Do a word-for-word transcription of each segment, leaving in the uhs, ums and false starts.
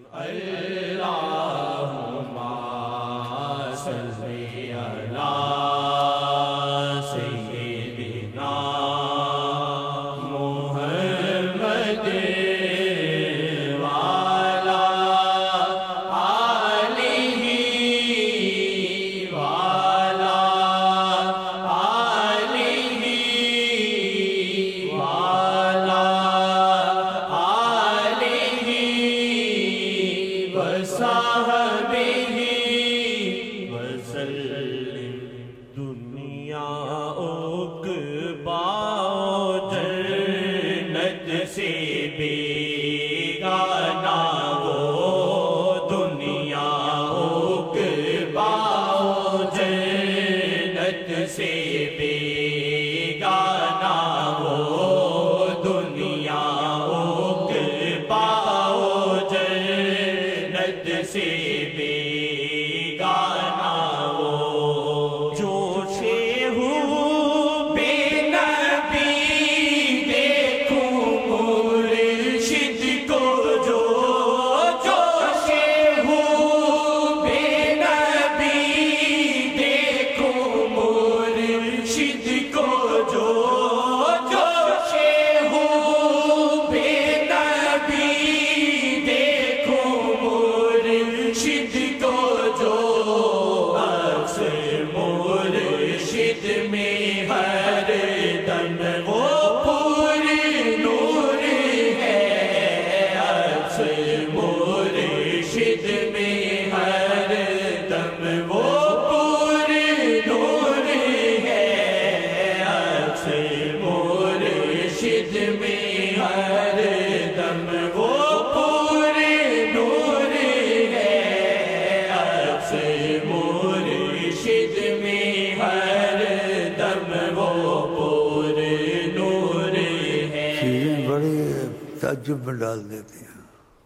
تعجب میں ڈال دیتی ہیں،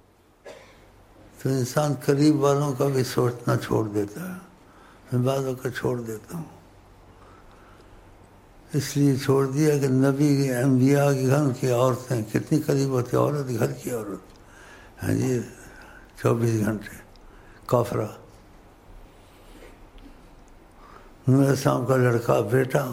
تو انسان قریب والوں کا بھی سوچنا چھوڑ دیتا ہے۔ میں بعضوں کا چھوڑ دیتا ہوں، اس لیے چھوڑ دیا کہ نبی کی انبیاء کے گھر کی عورتیں کتنی قریب ہوتی، عورت گھر کی عورت، ہاں جی، چوبیس گھنٹے کافرہ۔ نوح السلام کا لڑکا بیٹا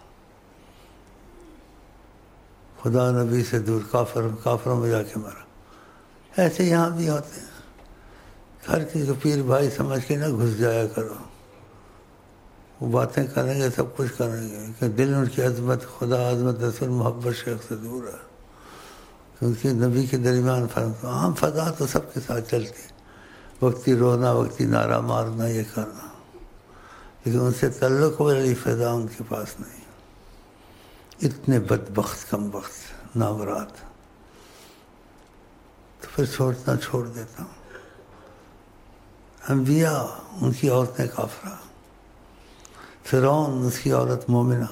خدا نبی سے دور، کافر کافروں میں جا کے مرا۔ ایسے یہاں بھی ہوتے ہیں، ہر کسی کو پیر بھائی سمجھ کے نہ گھس جایا کرو، وہ باتیں کریں گے، سب کچھ کریں گے کہ دل ان کی عظمت، خدا عظمت، رسول محبت شیخ سے دور ہے، کیونکہ نبی کے درمیان فرق، عام فضا تو سب کے ساتھ چلتی، وقتی رونا، وقتی نعرہ مارنا، یہ کرنا، لیکن ان سے تعلق والی فضا ان کے پاس نہیں۔ اتنے بدبخت کم وقت نامراد، تو پھر چھوڑنا چھوڑ دیتا ہوں۔ انبیاء ان کی عورتیں کافرہ، فرعون اس کی عورت مومنہ،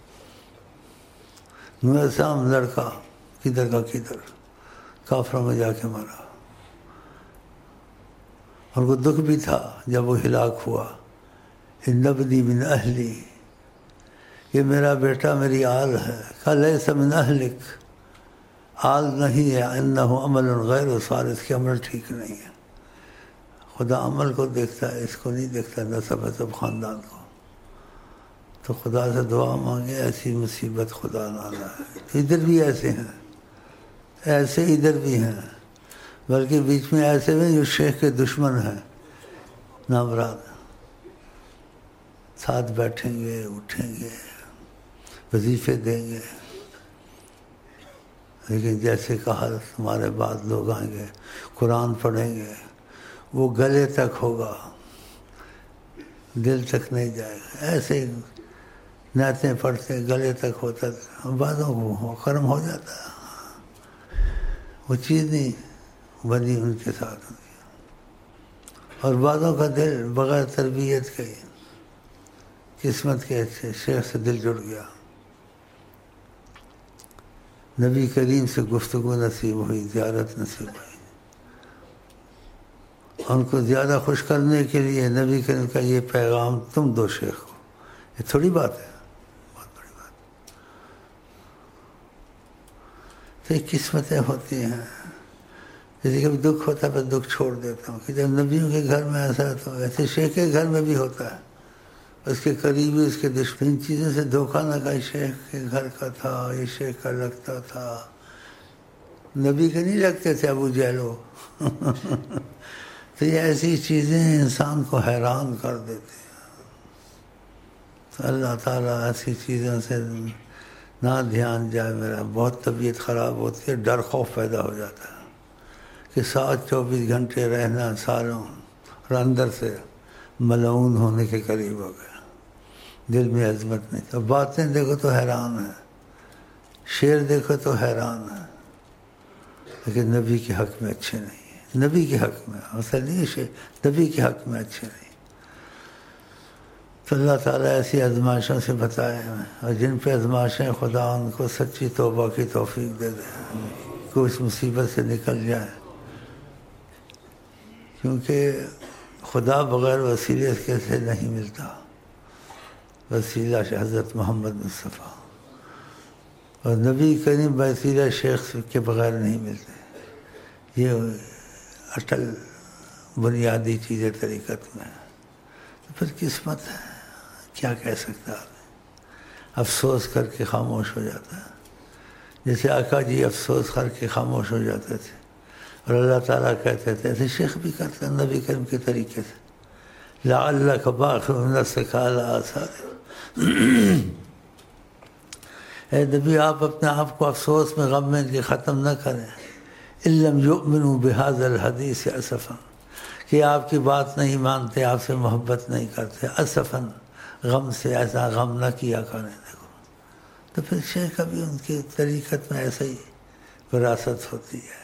نوح السلام لڑکا کدھر کا کدھر کافروں میں جا کے مرا، اور کو دکھ بھی تھا جب وہ ہلاک ہوا۔ ان ابنی من اہلی، یہ میرا بیٹا میری آل ہے، کہ لیس من اہلک، آل نہیں ہے، انہ عمل غیر صالح، اس کے عمل ٹھیک نہیں ہے۔ خدا عمل کو دیکھتا ہے، اس کو نہیں دیکھتا، نسب حسب خاندان کو۔ تو خدا سے دعا مانگے ایسی مصیبت خدا نہ لائے۔ تو ادھر بھی ایسے ہیں، ایسے ادھر بھی ہیں، بلکہ بیچ میں ایسے بھی جو شیخ کے دشمن ہیں، نامراد، ساتھ بیٹھیں گے، اٹھیں گے، وظیفے دیں گے، لیکن جیسے کہا تمہارے بعد لوگ آئیں گے، قرآن پڑھیں گے، وہ گلے تک ہوگا، دل تک نہیں جائے گا۔ ایسے نعتیں پڑھتے گلے تک ہوتا، بعضوں کو کرم ہو جاتا ہے، وہ چیز نہیں بنی ان کے ساتھ، اور بعضوں کا دل بغیر تربیت کے قسمت کے اچھے شیخ سے دل جڑ گیا، نبی کریم سے گفتگو نصیب ہوئی، زیارت نصیب ہوئی، ان کو زیادہ خوش کرنے کے لیے نبی کریم کا یہ پیغام تم دو شیخ کو، یہ تھوڑی بات ہے، بہت بڑی بات۔ تو یہ قسمتیں ہوتی ہیں، جیسے کبھی دکھ ہوتا ہے پھر دکھ چھوڑ دیتا ہوں کہ جب نبیوں کے گھر میں ایسا ہے تو ایسے شیخ کے گھر میں بھی ہوتا ہے، اس کے قریبی اس کے دشمن، ان چیزوں سے دھوکہ نہ کہ شیخ کے گھر کا تھا، یہ شیخ کا لگتا تھا، نبی کے نہیں لگتے تھے ابو جہلو تو یہ ایسی چیزیں انسان کو حیران کر دیتی ہیں۔ تو اللہ تعالیٰ ایسی چیزوں سے نہ دھیان جائے میرا، بہت طبیعت خراب ہوتی ہے، ڈر خوف پیدا ہو جاتا ہے کہ سات چوبیس گھنٹے رہنا سالوں اور اندر سے ملعون ہونے کے قریب ہو گیا، دل میں عظمت نہیں۔ تو باتیں دیکھو تو حیران ہے، شعر دیکھو تو حیران ہے، لیکن نبی کے حق میں اچھے نہیں ہیں، نبی کے حق میں اصل نہیں شعر، نبی کے حق میں اچھے نہیں۔ تو اللہ تعالیٰ ایسی آزمائشوں سے بتائے ہمیں، اور جن پہ آزمائشیں خدا ان کو سچی توبہ کی توفیق دے دے کہ اس مصیبت سے نکل جائے، کیونکہ خدا بغیر وسیلے کے سے نہیں ملتا، وسیلہ حضرت محمد مصطفیٰ، اور نبی کریم وسیلہ شیخ کے بغیر نہیں ملتے۔ یہ اٹل بنیادی چیزیں طریقت میں، تو پھر قسمت ہے، کیا کہہ سکتا ہے، افسوس کر کے خاموش ہو جاتا ہے، جیسے آقا جی افسوس کر کے خاموش ہو جاتے تھے، اور اللہ تعالیٰ کہتے تھے ایسے شیخ بھی کرتے ہیں نبی کریم کے طریقے سے، لعلک باخع نفسک علی آثارہم، اے نبی آپ اپنے آپ کو افسوس میں غم میں ان کے ختم نہ کریں، ان لم یؤمنوا بہذا الحدیث اسفا، کہ آپ کی بات نہیں مانتے، آپ سے محبت نہیں کرتے، اسفاً غم سے، ایسا غم نہ کیا کریں۔ دیکھو تو پھر شیخ ابھی ان کی طریقت میں ایسا ہی وراثت ہوتی ہے،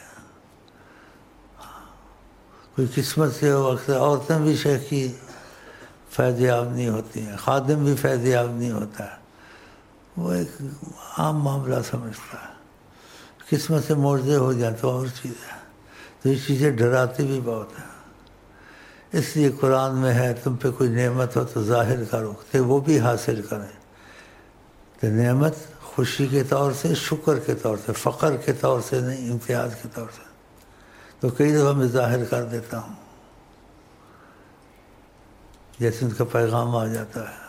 کوئی قسمت سے ہو، اکثر عورتیں بھی شیخ کی فیض یاب نہیں ہوتی ہیں، خادم بھی فیض یاب نہیں ہوتا ہے، وہ ایک عام معاملہ سمجھتا ہے، قسمت سے معجزے ہو جائیں تو اور چیز ہے، تو یہ چیزیں ڈراتی بھی بہت ہیں۔ اس لیے قرآن میں ہے تم پہ کوئی نعمت ہو تو ظاہر کرو کہ وہ بھی حاصل کریں، تو نعمت خوشی کے طور سے، شکر کے طور سے، فقر کے طور سے نہیں، امتیاز کے طور سے۔ تو کئی دفعہ میں ظاہر کر دیتا ہوں، جیسے ان کا پیغام آ جاتا ہے،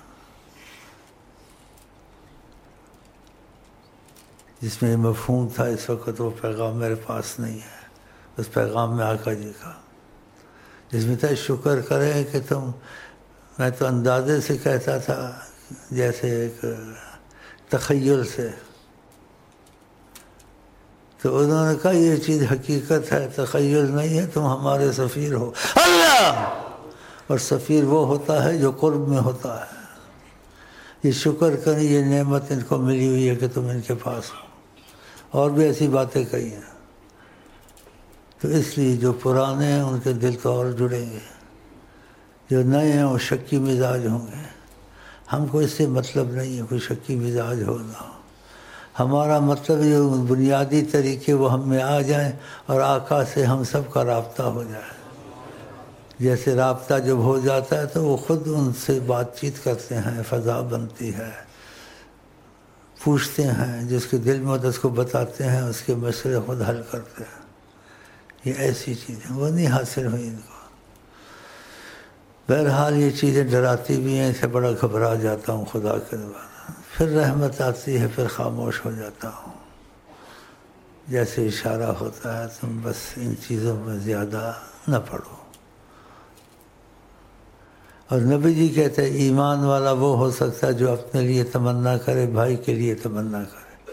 جس میں یہ مفہوم تھا اس وقت وہ پیغام میرے پاس نہیں ہے، اس پیغام میں آقا جی کا، جس میں تھا شکر کرے کہ تم، میں تو اندازے سے کہتا تھا جیسے ایک تخیل سے، تو انہوں نے کہا یہ چیز حقیقت ہے، تخیل نہیں ہے، تم ہمارے سفیر ہو اللہ، اور سفیر وہ ہوتا ہے جو قرب میں ہوتا ہے۔ یہ شکر کریں، یہ نعمت ان کو ملی ہوئی ہے کہ تم ان کے پاس ہو، اور بھی ایسی باتیں کہی ہیں۔ تو اس لیے جو پرانے ہیں ان کے دل تو اور جڑیں گے، جو نئے ہیں وہ شکی مزاج ہوں گے۔ ہم کو اس سے مطلب نہیں ہے کوئی شکی مزاج ہونا، ہمارا مطلب یہ بنیادی طریقے وہ ہم میں آ جائیں اور آقا سے ہم سب کا رابطہ ہو جائے۔ جیسے رابطہ جب ہو جاتا ہے تو وہ خود ان سے بات چیت کرتے ہیں، فضا بنتی ہے، پوچھتے ہیں، جس کے دل میں ہوتا ہے اس کو بتاتے ہیں، اس کے مسئلے خود حل کرتے ہیں۔ یہ ایسی چیزیں وہ نہیں حاصل ہوئی ان کو۔ بہرحال یہ چیزیں ڈراتی بھی ہیں، اسے بڑا گھبرا جاتا ہوں خدا کے دوارا، پھر رحمت آتی ہے، پھر خاموش ہو جاتا ہوں، جیسے اشارہ ہوتا ہے تم بس ان چیزوں میں زیادہ نہ پڑھو۔ اور نبی جی کہتے ہیں ایمان والا وہ ہو سکتا ہے جو اپنے لیے تمنا کرے، بھائی کے لیے تمنا کرے۔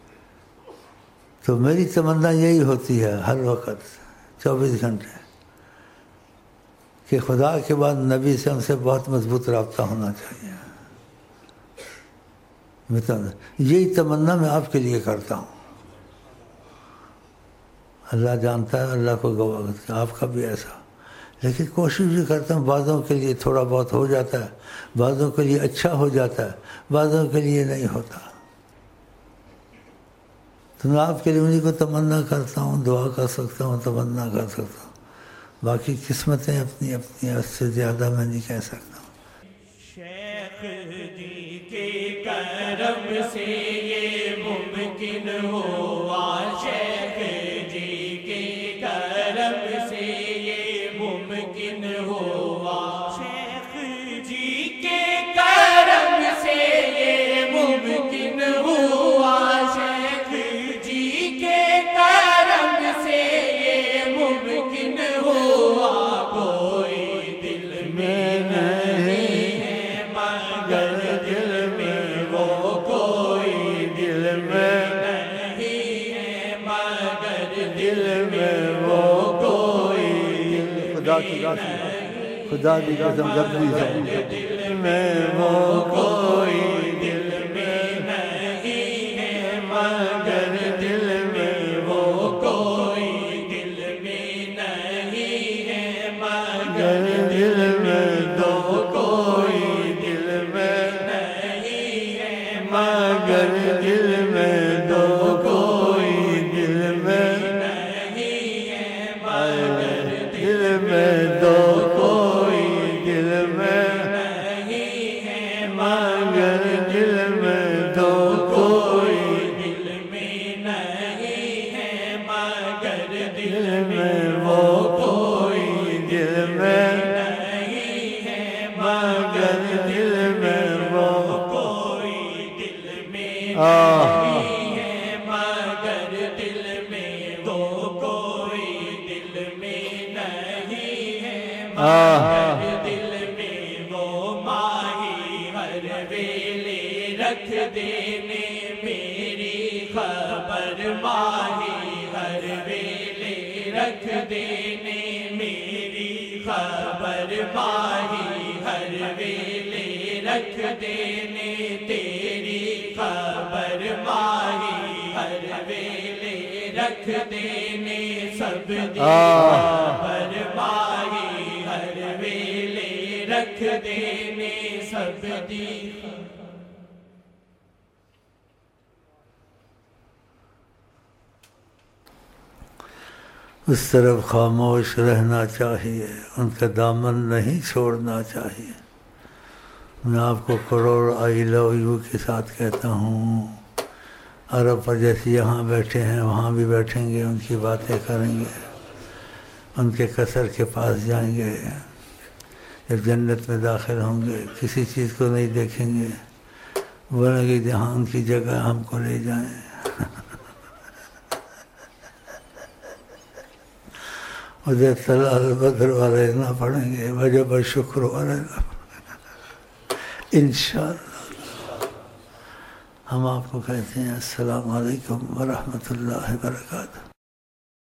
تو میری تمنا یہی ہوتی ہے ہر وقت، چوبیس گھنٹے، کہ خدا کے بعد نبی سے ہم سے بہت مضبوط رابطہ ہونا چاہیے۔ یہی تمنا میں آپ کے لیے کرتا ہوں، اللہ جانتا ہے، اللہ کو گواہ کرتا ہے، آپ کا بھی ایسا، لیکن کوشش بھی کرتا ہوں، بعضوں کے لیے تھوڑا بہت ہو جاتا ہے، بعضوں کے لیے اچھا ہو جاتا ہے، بعضوں کے لیے نہیں ہوتا۔ تو میں آپ کے لیے انہیں کو تمنا کرتا ہوں، دعا کر سکتا ہوں، تمنا کر سکتا ہوں، باقی قسمتیں اپنی اپنی، اس سے زیادہ میں نہیں کہہ سکتا ہوں۔ شیخ جی کے کرم سے یہ ممکن ہوا، شیخ جی کے کرم ممکن ہوا، شیخ جی کے کرم سے یہ ممکن ہوا، شیخ جی کے کرم سے یہ ممکن ہوا، کوئی دل میں نہیں ہے مگر دل میں وہ، کوئی دل میں نہیں ہے مگر دل میں وہ، کوئی خدا کی خدا کی قسم جبری سے دل میں وہ، کوئی دل میں نہیں ہے مگر دل میں وہ، کوئی دل میں نہیں ہے مگر دل میں دو، کوئی دل میں نہیں ہے مگر دل میں دو، کوئی دل میں نہیں ہے مگر دل میں دو، کوئی دل میں نہیں ہے مگر دل میں دو، کوئی دل میں نہیں ہے مگر دل میں وہ، کوئی دل میں نہیں ہے مگر دل میں وہ، کوئی دل میں آہ نہیں ہے مگر دل میں دو، کوئی دل میں نہیں ہے آہ مگر دل میں وہ، ماہی ہر ویلے رکھ دینے میری خبر، ماہی ہر ویلے رکھ دینے میری خبر، ماہی ہر ویلے رکھ دینے تیری خبر، ماہی ہر ویلے رکھ دینے سب دی خبر، ماہی ہر ویلے رکھ دینے سب دی خبر۔ اس طرف خاموش رہنا چاہیے، ان کا دامن نہیں چھوڑنا چاہیے۔ میں آپ کو کروڑ آئی لو یو کے ساتھ کہتا ہوں، عرب پر جیسے یہاں بیٹھے ہیں وہاں بھی بیٹھیں گے، ان کی باتیں کریں گے، ان کے قصر کے پاس جائیں گے، جب جنت میں داخل ہوں گے کسی چیز کو نہیں دیکھیں گے، بولیں گے جہاں ان کی جگہ ہم کو لے جائیں۔ ادھر طلال بدر والے نہ پڑھیں گے، وجب شکر والے نہ پڑھیں گے انشاءاللہ۔ ہم آپ کو کہتے ہیں السلام علیکم ورحمۃ اللہ وبرکاتہ۔